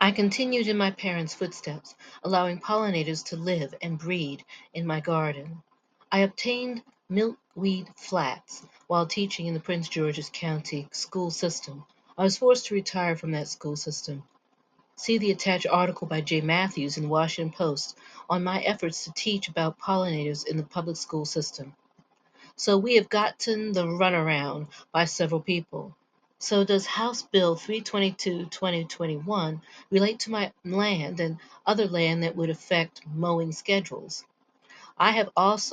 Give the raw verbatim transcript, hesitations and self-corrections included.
I continued in my parents' footsteps, allowing pollinators to live and breed in my garden. I obtained milkweed flats while teaching in the Prince George's County school system. I was forced to retire from that school system. See the attached article by Jay Matthews in the Washington Post on my efforts to teach about pollinators in the public school system. So we have gotten the runaround by several people. So does House Bill three twenty-two twenty twenty-one relate to my land and other land that would affect mowing schedules? I have also